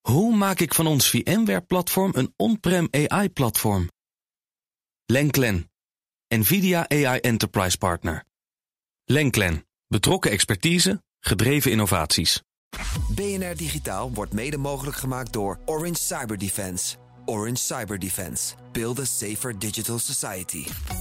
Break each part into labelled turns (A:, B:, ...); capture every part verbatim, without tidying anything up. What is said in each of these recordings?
A: Hoe maak ik van ons VMware-platform een on-prem A I-platform? Lenklen, NVIDIA A I Enterprise Partner. Lenklen, betrokken expertise, gedreven innovaties.
B: B N R Digitaal wordt mede mogelijk gemaakt door Orange Cyber Defense. Orange Cyber Defense. Build a safer digital society.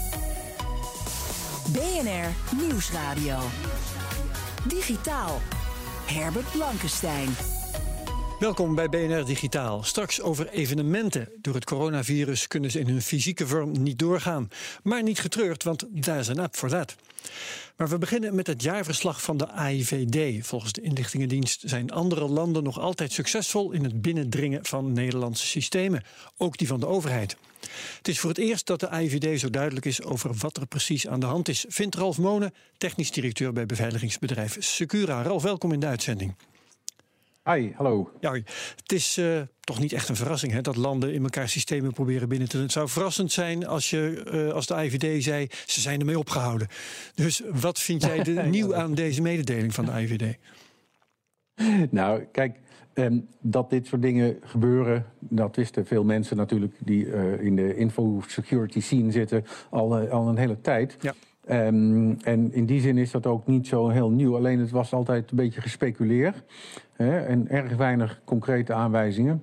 C: B N R Nieuwsradio. Digitaal. Herbert Blankenstein.
D: Welkom bij B N R Digitaal. Straks over evenementen. Door het coronavirus kunnen ze in hun fysieke vorm niet doorgaan. Maar niet getreurd, want daar is een app voor dat. Maar we beginnen met het jaarverslag van de A I V D. Volgens de inlichtingendienst zijn andere landen nog altijd succesvol in het binnendringen van Nederlandse systemen. Ook die van de overheid. Het is voor het eerst dat de A I V D zo duidelijk is over wat er precies aan de hand is, vindt Ralf Monen, technisch directeur bij beveiligingsbedrijf Secura. Ralf, welkom in de uitzending.
E: Hi, hallo.
D: Ja, het is uh, toch niet echt een verrassing hè, dat landen in elkaar systemen proberen binnen te doen. Het zou verrassend zijn als, je, uh, als de A I V D zei, ze zijn ermee opgehouden. Dus wat vind jij de, nieuw aan deze mededeling van de A I V D?
E: Nou, kijk, um, dat dit soort dingen gebeuren, dat wisten veel mensen natuurlijk die uh, in de info-security scene zitten al, uh, al een hele tijd. Ja. Um, en in die zin is dat ook niet zo heel nieuw. Alleen het was altijd een beetje gespeculeerd. Hè, en erg weinig concrete aanwijzingen.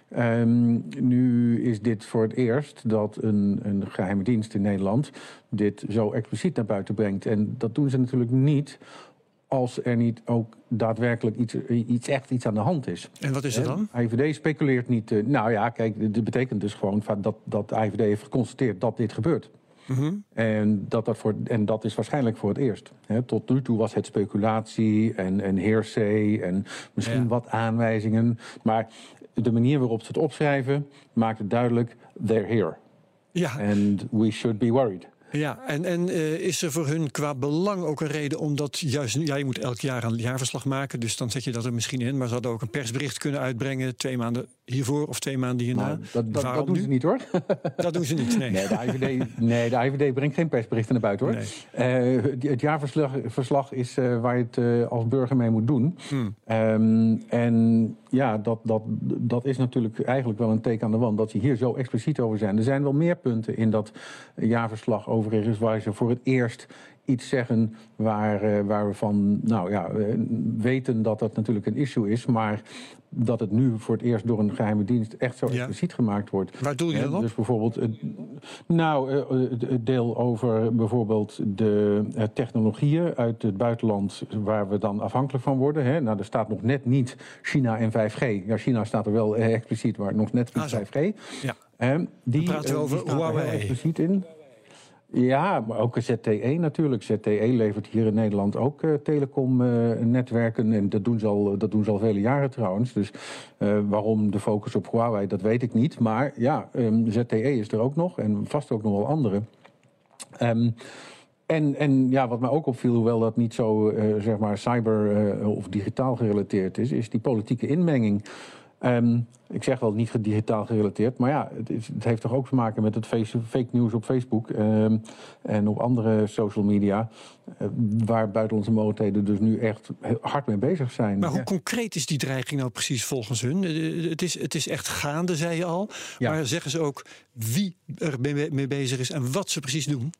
E: Um, nu is dit voor het eerst dat een, een geheime dienst in Nederland dit zo expliciet naar buiten brengt. En dat doen ze natuurlijk niet als er niet ook daadwerkelijk iets, iets echt iets aan de hand is.
D: En wat is er dan?
E: A I V D speculeert niet. Uh, nou ja, kijk, dit betekent dus gewoon dat, dat de A I V D heeft geconstateerd dat dit gebeurt. Mm-hmm. En, dat dat voor, en dat is waarschijnlijk voor het eerst. He, tot nu toe was het speculatie en, en hearsay en misschien ja. wat aanwijzingen. Maar de manier waarop ze het opschrijven maakt het duidelijk, they're here. Ja. And we should be worried.
D: Ja, en, en uh, is er voor hun qua belang ook een reden omdat juist, ja, je moet elk jaar een jaarverslag maken, dus dan zet je dat er misschien in, maar ze hadden ook een persbericht kunnen uitbrengen twee maanden hiervoor of twee maanden hierna.
E: Nou, dat, dat, dat doen nu? ze niet hoor.
D: Dat doen ze niet, nee.
E: Nee, de A I V D, nee, de A I V D brengt geen persberichten naar buiten hoor. Nee. Uh, het jaarverslag verslag is uh, waar je het uh, als burger mee moet doen. Hmm. Um, en ja, dat, dat, dat is natuurlijk eigenlijk wel een teken aan de wand dat ze hier zo expliciet over zijn. Er zijn wel meer punten in dat jaarverslag overigens waar ze voor het eerst iets zeggen waar, uh, waar we van nou ja, uh, weten dat dat natuurlijk een issue is, maar dat het nu voor het eerst door een geheime dienst echt zo expliciet ja. gemaakt wordt.
D: Waar doe je dan op?
E: Dus bijvoorbeeld, uh, nou, uh, het deel over bijvoorbeeld de uh, technologieën uit het buitenland waar we dan afhankelijk van worden. Hè. Nou, er staat nog net niet China en vijf G. Ja, China staat er wel uh, expliciet, maar nog net niet ah, vijf G. Ja. Uh, die,
D: we praten uh, over
E: die
D: Huawei.
E: Expliciet in. Ja, maar ook Z T E natuurlijk. Z T E levert hier in Nederland ook uh, telecomnetwerken. Uh, en dat doen, ze al, dat doen ze al vele jaren trouwens. Dus uh, waarom de focus op Huawei, dat weet ik niet. Maar ja, um, Z T E is er ook nog. En vast ook nog wel andere. Um, En, en ja, wat mij ook opviel, hoewel dat niet zo uh, zeg maar cyber uh, of digitaal gerelateerd is, is die politieke inmenging. Um, ik zeg wel niet digitaal gerelateerd, maar ja, het, is, het heeft toch ook te maken met het face, fake news op Facebook um, en op andere social media, uh, waar buitenlandse mogendheden dus nu echt hard mee bezig zijn.
D: Maar hoe ja. concreet is die dreiging nou precies volgens hun? Het is, het is echt gaande, zei je al, ja. maar zeggen ze ook wie er mee bezig is en wat ze precies doen?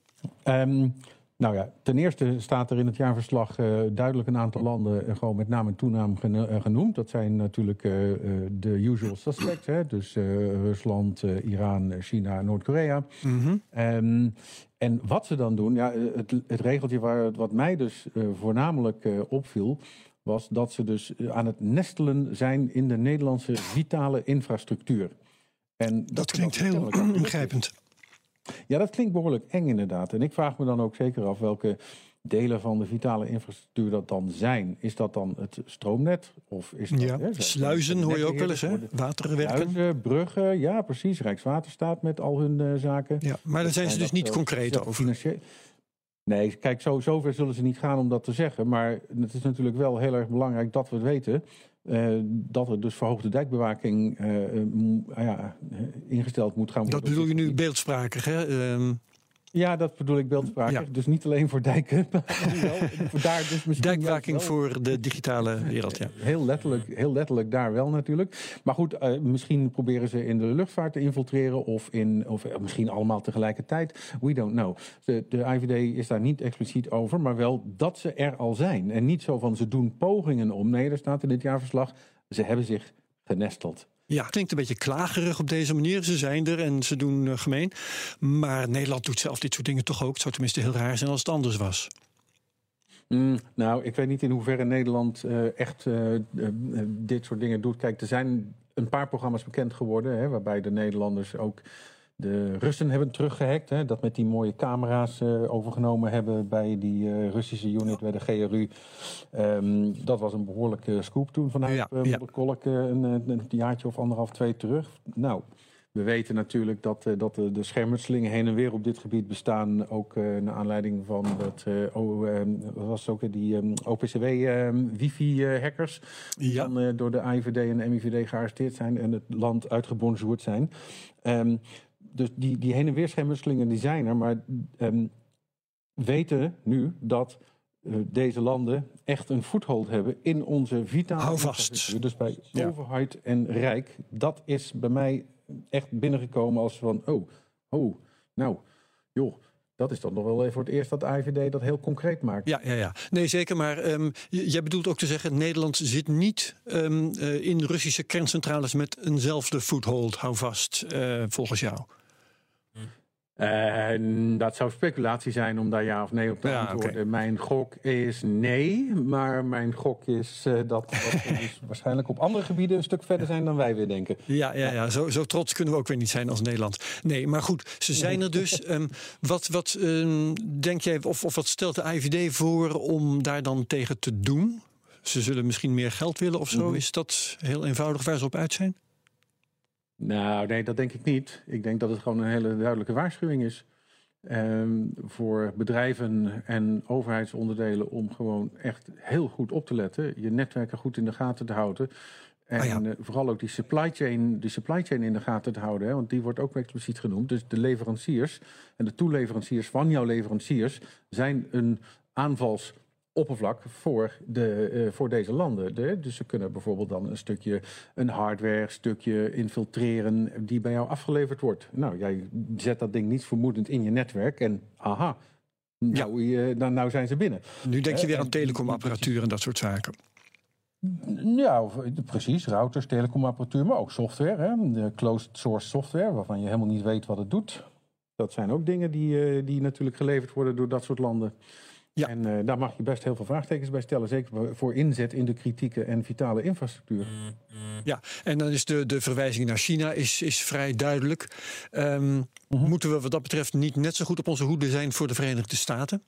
E: Um, Nou ja, ten eerste staat er in het jaarverslag uh, duidelijk een aantal landen uh, gewoon met naam en toenaam genoemd. Dat zijn natuurlijk uh, de usual suspects, hè? Dus uh, Rusland, uh, Iran, China en Noord-Korea. Mm-hmm. Um, en wat ze dan doen, ja, het, het regeltje waar, wat mij dus uh, voornamelijk uh, opviel, was dat ze dus aan het nestelen zijn in de Nederlandse vitale infrastructuur. En dat,
D: dat klinkt heel ingrijpend.
E: Ja, dat klinkt behoorlijk eng inderdaad. En ik vraag me dan ook zeker af welke delen van de vitale infrastructuur dat dan zijn. Is dat dan het stroomnet? Of is dat,
D: ja, hè, sluizen hoor je ook wel eens, hè? Waterwerken.
E: Sluizen, bruggen, ja precies. Rijkswaterstaat met al hun uh, zaken.
D: Ja, maar daar zijn ze dus niet uh, concreet over.
E: Financieel... Nee, kijk, zo, zover zullen ze niet gaan om dat te zeggen. Maar het is natuurlijk wel heel erg belangrijk dat we het weten. Uh, dat er dus verhoogde dijkbewaking uh, uh, ja, ingesteld moet gaan worden.
D: Dat bedoel je nu beeldsprakig, hè? Um...
E: Ja, dat bedoel ik beeldspraak. Ja. Dus niet alleen voor dijken. daar dus
D: Dijkwaking voor de digitale wereld, ja.
E: Heel letterlijk, heel letterlijk daar wel natuurlijk. Maar goed, uh, misschien proberen ze in de luchtvaart te infiltreren... of, in, of uh, misschien allemaal tegelijkertijd. We don't know. De, de I V D is daar niet expliciet over... maar wel dat ze er al zijn. En niet zo van ze doen pogingen om. Nee, er staat in dit jaarverslag... ze hebben zich genesteld.
D: Ja, het klinkt een beetje klagerig op deze manier. Ze zijn er en ze doen uh, gemeen. Maar Nederland doet zelf dit soort dingen toch ook. Het zou tenminste heel raar zijn als het anders was.
E: Mm, nou, ik weet niet in hoeverre Nederland uh, echt uh, uh, dit soort dingen doet. Kijk, er zijn een paar programma's bekend geworden... Hè, waarbij de Nederlanders ook de Russen hebben teruggehackt. Hè, dat met die mooie camera's uh, overgenomen hebben... bij die uh, Russische unit bij de G R U. Um, dat was een behoorlijke scoop toen vanuit ja, uh, Modderkolk... Uh, een, een jaartje of anderhalf, twee terug. Nou... We weten natuurlijk dat, uh, dat uh, de schermutselingen heen en weer op dit gebied bestaan. Ook uh, naar aanleiding van dat, uh, oh, uh, wat was het ook, die um, O P C W-wifi-hackers. Uh, die ja. dan uh, door de A I V D en de M I V D gearresteerd zijn en het land uitgebonjourd zijn. Um, dus die, die heen en weer schermutselingen die zijn er. Maar um, weten nu dat uh, deze landen echt een foothold hebben in onze vitale...
D: Hou vast.
E: Dus bij
D: ja.
E: overheid en rijk. Dat is bij mij... echt binnengekomen als van, oh, oh, nou, joh, dat is dan nog wel even voor het eerst dat de I V D dat heel concreet maakt.
D: Ja, ja, ja. Nee, zeker, maar um, jij bedoelt ook te zeggen, Nederland zit niet um, uh, in Russische kerncentrales met eenzelfde foothold, hou vast, uh, volgens jou.
E: Uh, dat zou speculatie zijn om daar ja of nee op te ja, antwoorden. Okay. Mijn gok is nee, maar mijn gok is uh, dat, dat we dus waarschijnlijk op andere gebieden een stuk verder zijn dan wij weer denken.
D: Ja, ja, ja. Zo, zo trots kunnen we ook weer niet zijn als Nederland. Nee, maar goed, ze zijn er dus. Um, wat wat um, denk jij, of, of wat stelt de I V D voor om daar dan tegen te doen? Ze zullen misschien meer geld willen of zo. Mm-hmm. Is dat heel eenvoudig waar ze op uit zijn?
E: Nou, nee, dat denk ik niet. Ik denk dat het gewoon een hele duidelijke waarschuwing is. Um, voor bedrijven en overheidsonderdelen om gewoon echt heel goed op te letten. Je netwerken goed in de gaten te houden. En ah, ja. uh, vooral ook die supply chain, die supply chain in de gaten te houden. Hè, want die wordt ook expliciet genoemd. Dus de leveranciers en de toeleveranciers van jouw leveranciers zijn een aanvals... oppervlak voor, de, uh, voor deze landen. De, dus ze kunnen bijvoorbeeld dan een stukje, een hardware stukje infiltreren die bij jou afgeleverd wordt. Nou, jij zet dat ding niet vermoedend in je netwerk en aha, nou, ja. uh, nou, nou zijn ze binnen.
D: Nu denk je weer aan telecomapparatuur en dat soort zaken.
E: Ja, precies. Routers, telecomapparatuur, maar ook software. Hè? De closed source software, waarvan je helemaal niet weet wat het doet. Dat zijn ook dingen die, uh, die natuurlijk geleverd worden door dat soort landen. Ja. En uh, daar mag je best heel veel vraagtekens bij stellen. Zeker voor inzet in de kritieke en vitale infrastructuur.
D: Ja, en dan is de, de verwijzing naar China is, is vrij duidelijk. Um, mm-hmm. Moeten we wat dat betreft niet net zo goed op onze hoede zijn voor de Verenigde Staten?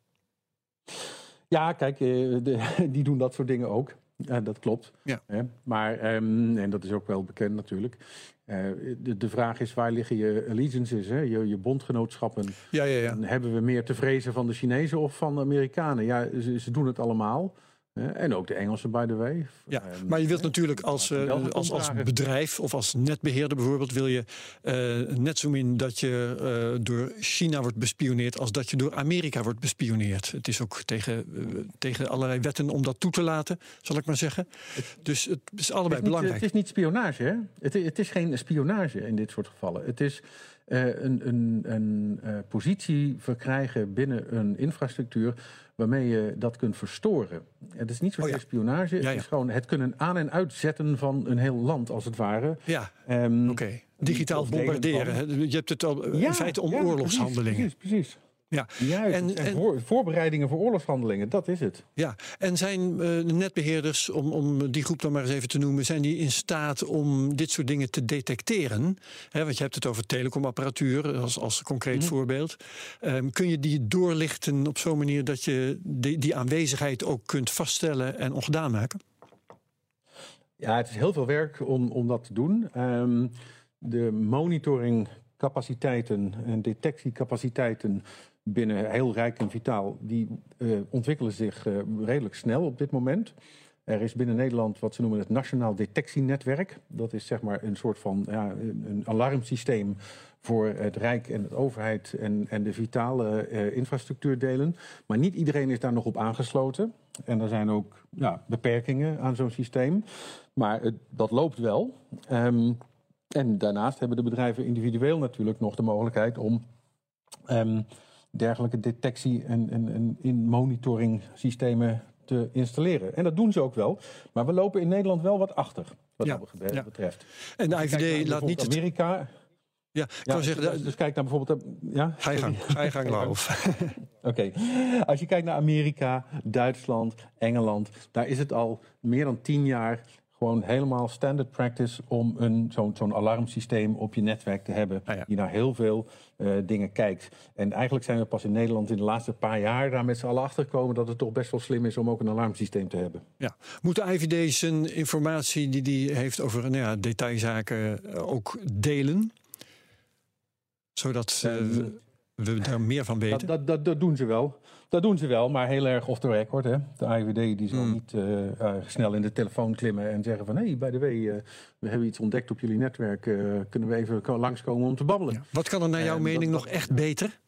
E: Ja, kijk, uh, de, die doen dat soort dingen ook. Ja, dat klopt. Ja. Hè? Maar, um, en dat is ook wel bekend natuurlijk. Uh, de, de vraag is, waar liggen je allegiances, hè? Je, je bondgenootschappen?
D: Ja, ja, ja.
E: En hebben we meer te vrezen van de Chinezen of van de Amerikanen? Ja, ze, ze doen het allemaal. En ook de Engelsen, by the way.
D: Ja, maar je wilt natuurlijk als, uh, als, als bedrijf of als netbeheerder bijvoorbeeld... wil je uh, net zo min dat je uh, door China wordt bespioneerd... als dat je door Amerika wordt bespioneerd. Het is ook tegen, uh, tegen allerlei wetten om dat toe te laten, zal ik maar zeggen. Dus het is allebei
E: het is niet,
D: belangrijk.
E: Het is niet spionage, hè? Het, het is geen spionage in dit soort gevallen. Het is uh, een, een, een uh, positie verkrijgen binnen een infrastructuur... waarmee je dat kunt verstoren. Het is niet zozeer oh ja. spionage, het ja, ja. is gewoon het kunnen aan- en uitzetten van een heel land, als het ware.
D: Ja, um, oké. Okay. Digitaal bombarderen. Van... Je hebt het al ja, in feite om ja, oorlogshandelingen.
E: Precies, precies. precies. Ja, Juist, en, en, en voor, voorbereidingen voor oorlogshandelingen, dat is het.
D: Ja, en zijn uh, netbeheerders, om, om die groep dan maar eens even te noemen... zijn die in staat om dit soort dingen te detecteren? He, want je hebt het over telecomapparatuur als, als concreet mm-hmm. voorbeeld. Um, kun je die doorlichten op zo'n manier dat je die, die aanwezigheid ook kunt vaststellen en ongedaan maken?
E: Ja, het is heel veel werk om, om dat te doen. Um, de monitoringcapaciteiten en detectiecapaciteiten... binnen heel rijk en vitaal, die uh, ontwikkelen zich uh, redelijk snel op dit moment. Er is binnen Nederland wat ze noemen het Nationaal Detectienetwerk. Dat is zeg maar een soort van ja, een, een alarmsysteem voor het Rijk en de overheid en, en de vitale uh, infrastructuurdelen. Maar niet iedereen is daar nog op aangesloten. En er zijn ook ja, beperkingen aan zo'n systeem. Maar het, dat loopt wel. Um, en daarnaast hebben de bedrijven individueel natuurlijk nog de mogelijkheid om um, dergelijke detectie- en, en, en in monitoring systemen te installeren. En dat doen ze ook wel. Maar we lopen in Nederland wel wat achter, wat
D: ja,
E: dat
D: ja.
E: betreft.
D: En de I V D laat niet...
E: Amerika...
D: Het... Ja, ik
E: ja,
D: kan zeggen...
E: Dus, dus kijk naar bijvoorbeeld... Ja?
D: Ga je gang, ga je gang, Laurens.
E: Oké. Okay. Als je kijkt naar Amerika, Duitsland, Engeland... daar is het al meer dan tien jaar... gewoon helemaal standard practice om een, zo'n, zo'n alarmsysteem op je netwerk te hebben. Ah ja. Die naar heel veel uh, dingen kijkt. En eigenlijk zijn we pas in Nederland in de laatste paar jaar daar met z'n allen achter gekomen dat het toch best wel slim is om ook een alarmsysteem te hebben. Ja.
D: Moet de I V D zijn informatie die hij heeft over nou ja, detailzaken ook delen? Zodat uh, we, we daar meer van weten?
E: Dat, dat, dat doen ze wel. Dat doen ze wel, maar heel erg off the record. Hè. De I V D die zal mm. niet uh, uh, snel in de telefoon klimmen en zeggen van... hé, hey, by the way, uh, we hebben iets ontdekt op jullie netwerk. Uh, kunnen we even langskomen om te babbelen? Ja.
D: Wat kan er naar jouw uh, mening dat, nog echt beter?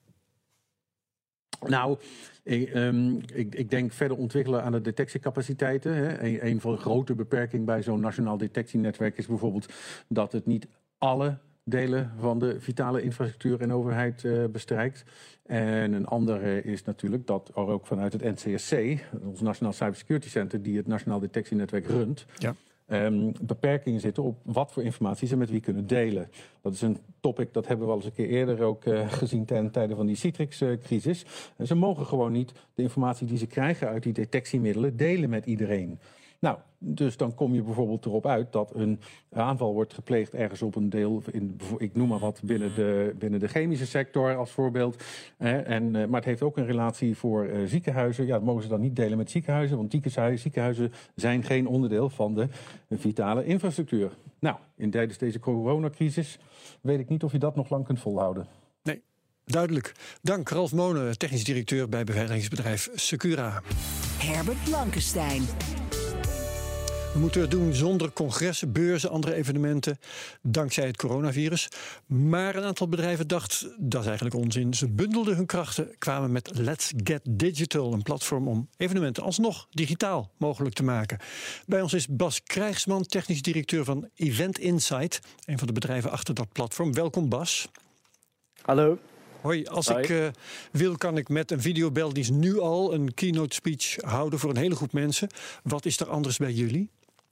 E: Nou, ik, um, ik, ik denk verder ontwikkelen aan de detectiecapaciteiten. Hè. Een, een van de grote beperkingen bij zo'n nationaal detectienetwerk is bijvoorbeeld... dat het niet alle delen van de vitale infrastructuur en overheid uh, bestrijkt. En een andere is natuurlijk dat er ook vanuit het N C S C, ons Nationaal Cybersecurity Center, die het Nationaal Detectienetwerk runt, ja. um, beperkingen zitten op wat voor informatie ze met wie kunnen delen. Dat is een topic, dat hebben we al eens een keer eerder ook uh, gezien ten tijde van die Citrix-crisis. Uh, ze mogen gewoon niet de informatie die ze krijgen uit die detectiemiddelen delen met iedereen. Nou, dus dan kom je bijvoorbeeld erop uit dat een aanval wordt gepleegd ergens op een deel, in, ik noem maar wat, binnen de, binnen de chemische sector als voorbeeld. Hè, en, maar het heeft ook een relatie voor uh, ziekenhuizen. Ja, dat mogen ze dan niet delen met ziekenhuizen, want ziekenhuizen zijn geen onderdeel van de vitale infrastructuur. Nou, in tijdens deze coronacrisis weet ik niet of je dat nog lang kunt volhouden.
D: Nee, duidelijk. Dank Ralf Monen, technisch directeur bij beveiligingsbedrijf Secura.
C: Herbert Blankenstein.
D: We moeten het doen zonder congressen, beurzen, andere evenementen, dankzij het coronavirus. Maar een aantal bedrijven dacht, dat is eigenlijk onzin. Ze bundelden hun krachten, kwamen met Let's Get Digital, een platform om evenementen alsnog digitaal mogelijk te maken. Bij ons is Bas Krijgsman, technisch directeur van Event Insight, een van de bedrijven achter dat platform. Welkom, Bas.
F: Hallo.
D: Hoi, als Hoi. ik uh, wil, kan ik met een videobeldienst nu al een keynote speech houden voor een hele groep mensen. Wat is er anders bij jullie?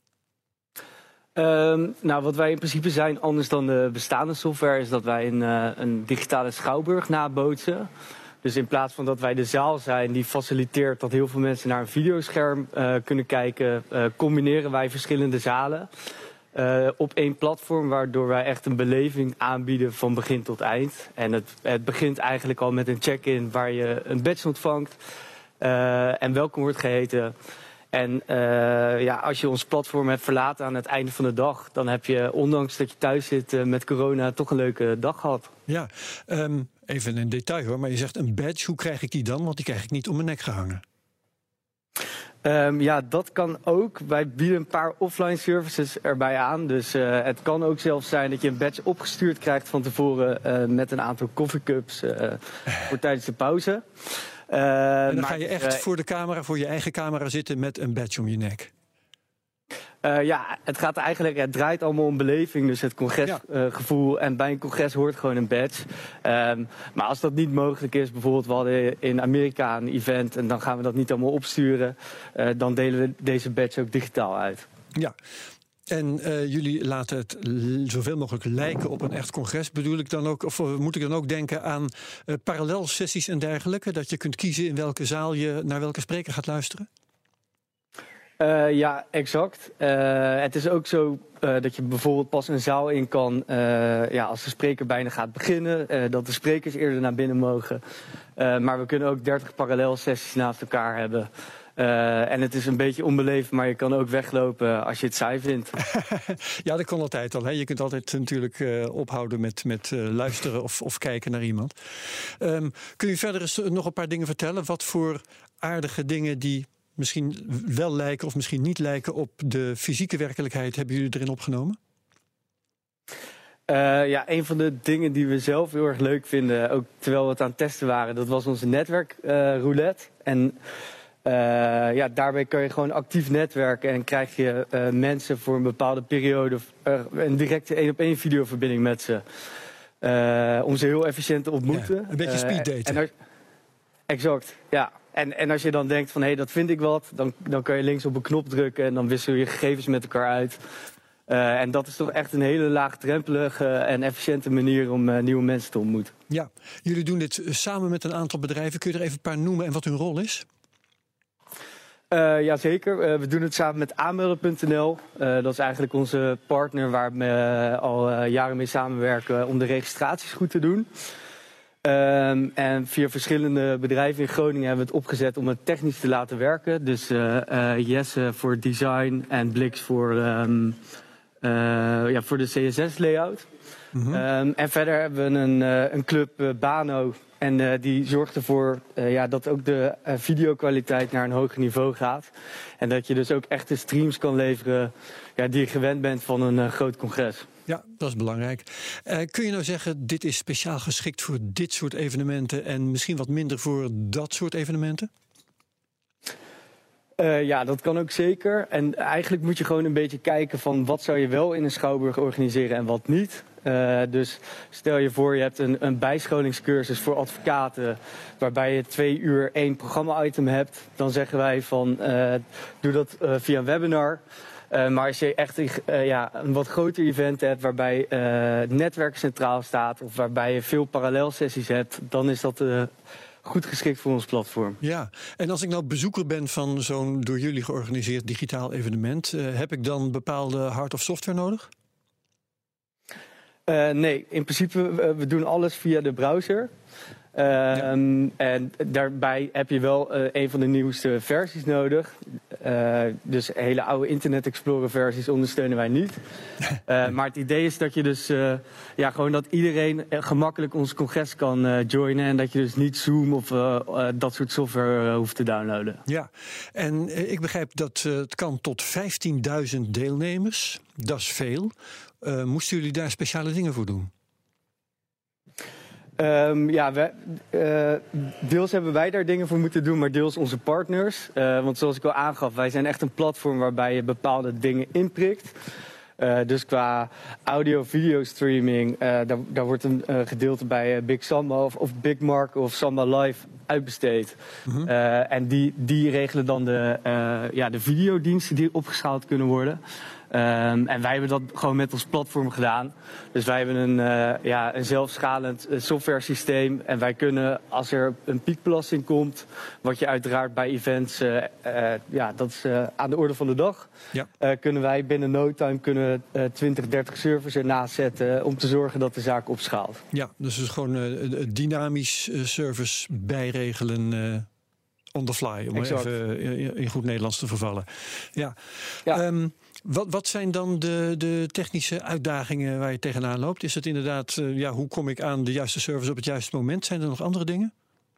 F: Um, nou, wat wij in principe zijn, anders dan de bestaande software, is dat wij een, uh, een digitale schouwburg nabootsen. Dus in plaats van dat wij de zaal zijn die faciliteert dat heel veel mensen naar een videoscherm uh, kunnen kijken, uh, combineren wij verschillende zalen uh, op één platform, waardoor wij echt een beleving aanbieden van begin tot eind. En het, het begint eigenlijk al met een check-in waar je een badge ontvangt uh, en welkom wordt geheten. En uh, ja, als je ons platform hebt verlaten aan het einde van de dag, dan heb je, ondanks dat je thuis zit uh, met corona, toch een leuke dag gehad.
D: Ja, um, even een detail hoor, maar je zegt een badge, hoe krijg ik die dan? Want die krijg ik niet om mijn nek gehangen.
F: Um, ja, dat kan ook. Wij bieden een paar offline services erbij aan. Dus uh, het kan ook zelfs zijn dat je een badge opgestuurd krijgt van tevoren uh, met een aantal coffeecups uh, voor tijdens de pauze.
D: Uh, en dan maar, ga je echt uh, voor de camera, voor je eigen camera zitten met een badge om je nek?
F: Uh, ja, het gaat eigenlijk, het draait allemaal om beleving, dus het congresgevoel. Ja. Uh, en bij een congres hoort gewoon een badge. Um, maar als dat niet mogelijk is, bijvoorbeeld we hadden in Amerika een event en dan gaan we dat niet allemaal opsturen, uh, dan delen we deze badge ook digitaal uit.
D: Ja. En uh, jullie laten het zoveel mogelijk lijken op een echt congres. Bedoel ik dan ook, of moet ik dan ook denken aan uh, parallelsessies en dergelijke? Dat je kunt kiezen in welke zaal je naar welke spreker gaat luisteren?
F: Uh, ja, exact. Uh, het is ook zo uh, dat je bijvoorbeeld pas een zaal in kan uh, ja, als de spreker bijna gaat beginnen. Uh, dat de sprekers eerder naar binnen mogen. Uh, maar we kunnen ook dertig parallelsessies naast elkaar hebben. Uh, en het is een beetje onbeleefd, maar je kan ook weglopen als je het saai vindt.
D: Ja, dat kan altijd al. Hè. Je kunt altijd natuurlijk uh, ophouden met, met uh, luisteren of, of kijken naar iemand. Um, kun je verder eens nog een paar dingen vertellen? Wat voor aardige dingen die misschien wel lijken of misschien niet lijken op de fysieke werkelijkheid, hebben jullie erin opgenomen?
F: Uh, ja, een van de dingen die we zelf heel erg leuk vinden, ook terwijl we het aan het testen waren, dat was onze netwerkroulette. Uh, en uh, ja, daarbij kan je gewoon actief netwerken en krijg je uh, mensen voor een bepaalde periode uh, een directe één-op-één videoverbinding met ze. Uh, om ze heel efficiënt te ontmoeten.
D: Ja, een beetje speeddaten.
F: Uh, exact, ja. En, en als je dan denkt van hé, hey, dat vind ik wat, dan, dan kan je links op een knop drukken en dan wissel je gegevens met elkaar uit. Uh, en dat is toch echt een hele laagdrempelige en efficiënte manier om uh, nieuwe mensen te ontmoeten. Ja,
D: jullie doen dit samen met een aantal bedrijven. Kun je er even een paar noemen en wat hun rol is?
F: Uh, Jazeker, uh, we doen het samen met aanmelden punt n l. Uh, dat is eigenlijk onze partner waar we uh, al uh, jaren mee samenwerken om de registraties goed te doen. Um, en via verschillende bedrijven in Groningen hebben we het opgezet om het technisch te laten werken. Dus uh, uh, Jesse voor design en Blix voor, um, uh, ja, voor de C S S-layout. Mm-hmm. Um, en verder hebben we een, uh, een club, uh, Bano. En uh, die zorgt ervoor uh, ja, dat ook de uh, videokwaliteit naar een hoger niveau gaat. En dat je dus ook echte streams kan leveren ja, die je gewend bent van een uh, groot congres.
D: Ja, dat is belangrijk. Uh, kun je nou zeggen, dit is speciaal geschikt voor dit soort evenementen en misschien wat minder voor dat soort evenementen?
F: Uh, ja, dat kan ook zeker. En eigenlijk moet je gewoon een beetje kijken van wat zou je wel in een schouwburg organiseren en wat niet. Uh, dus stel je voor, je hebt een, een bijscholingscursus voor advocaten waarbij je twee uur één programma-item hebt. Dan zeggen wij van uh, doe dat uh, via een webinar. Uh, maar als je echt uh, ja, een wat groter event hebt waarbij uh, netwerk centraal staat of waarbij je veel parallelsessies hebt, dan is dat uh, goed geschikt voor ons platform.
D: Ja, en als ik nou bezoeker ben van zo'n door jullie georganiseerd digitaal evenement, uh, heb ik dan bepaalde hard- of software nodig?
F: Uh, nee, in principe, uh, we doen alles via de browser. Uh, ja. um, en daarbij heb je wel uh, een van de nieuwste versies nodig. Uh, dus hele oude Internet Explorer versies ondersteunen wij niet. Uh, maar het idee is dat je dus uh, ja, gewoon dat iedereen gemakkelijk ons congres kan uh, joinen. En dat je dus niet Zoom of uh, uh, dat soort software uh, hoeft te downloaden.
D: Ja, en uh, ik begrijp dat uh, het kan tot vijftienduizend deelnemers. Dat is veel. Uh, moesten jullie daar speciale dingen voor doen?
F: Um, ja, we, uh, deels hebben wij daar dingen voor moeten doen, maar deels onze partners. Uh, want zoals ik al aangaf, wij zijn echt een platform waarbij je bepaalde dingen inprikt. Uh, dus qua audio-video-streaming, uh, daar, daar wordt een uh, gedeelte bij uh, Big Samba of, of Big Mark of Samba Live uitbesteed. Mm-hmm. Uh, en die, die regelen dan de, uh, ja, de videodiensten die opgeschaald kunnen worden. Um, en wij hebben dat gewoon met ons platform gedaan. Dus wij hebben een, uh, ja, een zelfschalend uh, software systeem. En wij kunnen, als er een piekbelasting komt, wat je uiteraard bij events, uh, uh, ja, dat is uh, aan de orde van de dag. Ja. Uh, kunnen wij binnen no time kunnen, uh, twintig, dertig servers ernaast zetten om te zorgen dat de zaak opschaalt.
D: Ja, dus het is gewoon uh, dynamisch uh, service bijregelen. Uh... On the fly, om exact. even in goed Nederlands te vervallen. Ja. Ja. Um, wat, wat zijn dan de, de technische uitdagingen waar je tegenaan loopt? Is het inderdaad, uh, ja, hoe kom ik aan de juiste service op het juiste moment? Zijn er nog andere dingen?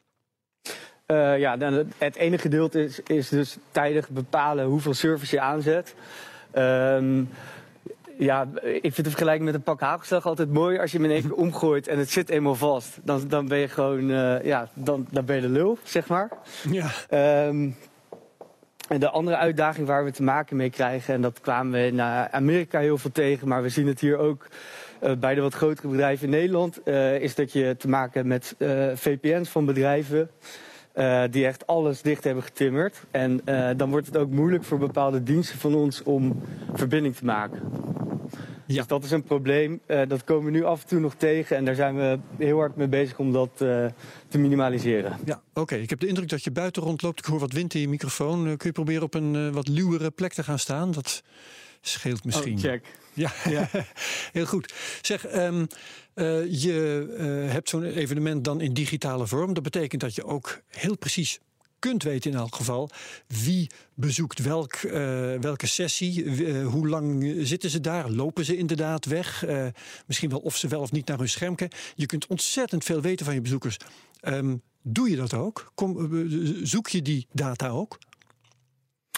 F: Uh, ja, dan het ene gedeelte is, is dus tijdig bepalen hoeveel service je aanzet. Um, Ja, ik vind de vergelijking met een pak hagelslag altijd mooi. Als je hem in één keer omgooit en het zit eenmaal vast, dan, dan ben je gewoon, uh, ja, dan, dan ben je de lul, zeg maar. Ja. Um, en de andere uitdaging waar we te maken mee krijgen, en dat kwamen we in Amerika heel veel tegen, maar we zien het hier ook uh, bij de wat grotere bedrijven in Nederland, uh, is dat je te maken hebt met uh, V P N's van bedrijven. Uh, die echt alles dicht hebben getimmerd. En uh, dan wordt het ook moeilijk voor bepaalde diensten van ons om verbinding te maken. Ja. Dus dat is een probleem. Uh, dat komen we nu af en toe nog tegen. En daar zijn we heel hard mee bezig om dat uh, te minimaliseren.
D: Ja, oké. Okay. Ik heb de indruk dat je buiten rondloopt. Ik hoor wat wind in je microfoon. Uh, kun je proberen op een uh, wat luwere plek te gaan staan? Dat scheelt misschien.
F: Oh, check.
D: Ja, ja. Heel goed. Zeg, um, uh, je uh, hebt zo'n evenement dan in digitale vorm. Dat betekent dat je ook heel precies kunt weten in elk geval wie bezoekt welk, uh, welke sessie, uh, hoe lang zitten ze daar, lopen ze inderdaad weg, uh, misschien wel of ze wel of niet naar hun scherm kijken. Je kunt ontzettend veel weten van je bezoekers. Um, doe je dat ook? Kom, uh, zoek je die data ook?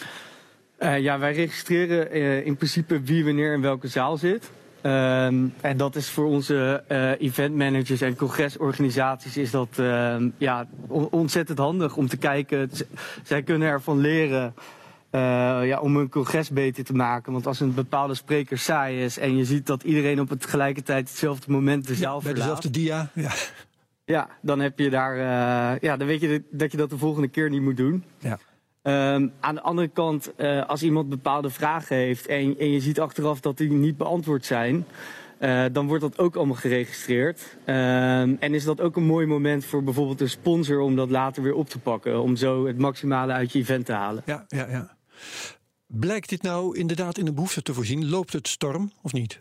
F: Uh, ja, wij registreren uh, in principe wie wanneer in welke zaal zit. Um, en dat is voor onze uh, eventmanagers en congresorganisaties is dat uh, ja, on- ontzettend handig om te kijken. Z- zij kunnen ervan leren uh, ja, om een congres beter te maken. Want als een bepaalde spreker saai is en je ziet dat iedereen op het tegelijkertijd hetzelfde moment de zaal
D: ja, bij
F: verlaat.
D: dezelfde dia. Ja.
F: Ja, dan heb je daar, uh, ja, dan weet je dat je dat de volgende keer niet moet doen.
D: Ja.
F: Um, aan de andere kant, uh, als iemand bepaalde vragen heeft en, en je ziet achteraf dat die niet beantwoord zijn, uh, dan wordt dat ook allemaal geregistreerd. Um, en is dat ook een mooi moment voor bijvoorbeeld een sponsor om dat later weer op te pakken, om zo het maximale uit je event te halen.
D: Ja, ja, ja. Blijkt dit nou inderdaad in de behoefte te voorzien? Loopt het storm of niet?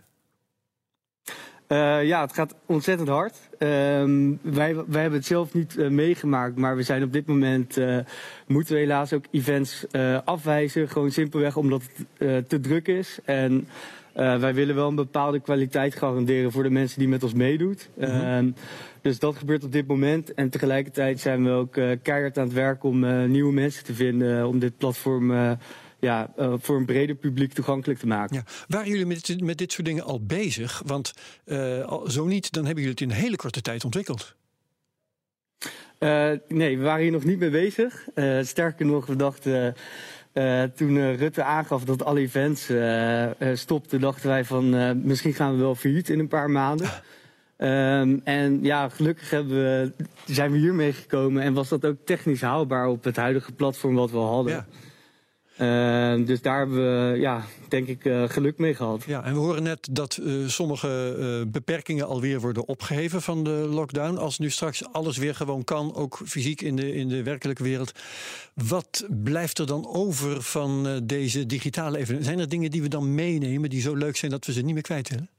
F: Uh, ja, het gaat ontzettend hard. Um, wij, wij hebben het zelf niet uh, meegemaakt, maar we zijn op dit moment, uh, moeten we helaas ook events uh, afwijzen. Gewoon simpelweg omdat het uh, te druk is. En uh, wij willen wel een bepaalde kwaliteit garanderen voor de mensen die met ons meedoen. Mm-hmm. Um, dus dat gebeurt op dit moment. En tegelijkertijd zijn we ook uh, keihard aan het werk om uh, nieuwe mensen te vinden om dit platform uh, Ja, uh, voor een breder publiek toegankelijk te maken.
D: Ja. Waren jullie met dit, met dit soort dingen al bezig? Want uh, zo niet, dan hebben jullie het in een hele korte tijd ontwikkeld.
F: Uh, nee, we waren hier nog niet mee bezig. Uh, sterker nog, we dachten, uh, toen uh, Rutte aangaf dat alle events uh, uh, stopten, dachten wij van uh, misschien gaan we wel failliet in een paar maanden. Um, en ja, gelukkig hebben we, zijn we hiermee gekomen en was dat ook technisch haalbaar op het huidige platform wat we al hadden.
D: Ja.
F: Uh, dus daar hebben we, ja, denk ik, uh, geluk mee gehad.
D: Ja, en we horen net dat uh, sommige uh, beperkingen alweer worden opgeheven van de lockdown. Als nu straks alles weer gewoon kan, ook fysiek in de, in de werkelijke wereld. Wat blijft er dan over van uh, deze digitale evenementen? Zijn er dingen die we dan meenemen die zo leuk zijn dat we ze niet meer kwijt willen?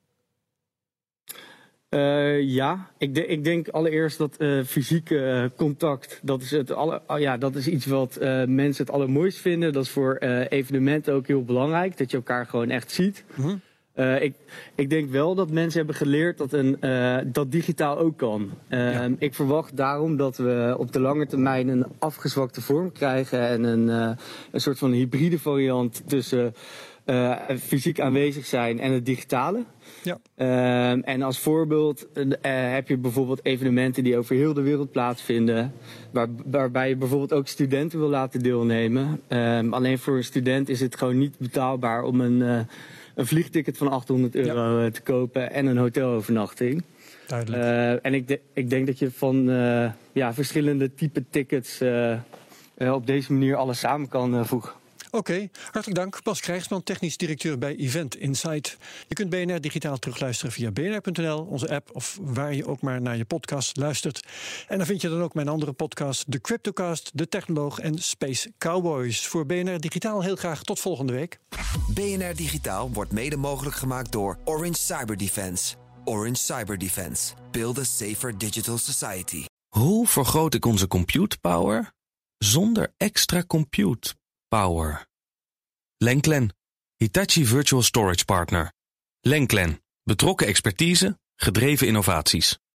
F: Uh, ja, ik, de, ik denk allereerst dat uh, fysieke uh, contact, dat is, het alle, uh, ja, dat is iets wat uh, mensen het allermooist vinden. Dat is voor uh, evenementen ook heel belangrijk, dat je elkaar gewoon echt ziet. Mm-hmm. Uh, ik, ik denk wel dat mensen hebben geleerd dat, een, uh, dat digitaal ook kan. Uh, ja. Ik verwacht daarom dat we op de lange termijn een afgezwakte vorm krijgen en een, uh, een soort van hybride variant tussen uh, fysiek aanwezig zijn en het digitale. Ja. Uh, en als voorbeeld uh, heb je bijvoorbeeld evenementen die over heel de wereld plaatsvinden, waar, waarbij je bijvoorbeeld ook studenten wil laten deelnemen. Uh, alleen voor een student is het gewoon niet betaalbaar om een, uh, een vliegticket van achthonderd euro ja. te kopen en een hotelovernachting.
D: Duidelijk.
F: Uh, en ik, de, ik denk dat je van uh, ja, verschillende type tickets uh, uh, op deze manier alles samen kan uh, voegen.
D: Oké, okay, hartelijk dank. Bas Krijgsman, technisch directeur bij Event Insight. Je kunt B N R Digitaal terugluisteren via b n r punt n l, onze app, of waar je ook maar naar je podcast luistert. En dan vind je dan ook mijn andere podcast, de Cryptocast, De Technoloog en Space Cowboys. Voor B N R Digitaal heel graag tot volgende week.
B: B N R Digitaal wordt mede mogelijk gemaakt door Orange Cyber Defense. Orange Cyber Defense. Build a safer digital society.
A: Hoe vergroot ik onze compute power zonder extra compute power? Lenklen, Hitachi Virtual Storage Partner. Lenklen, betrokken expertise, gedreven innovaties.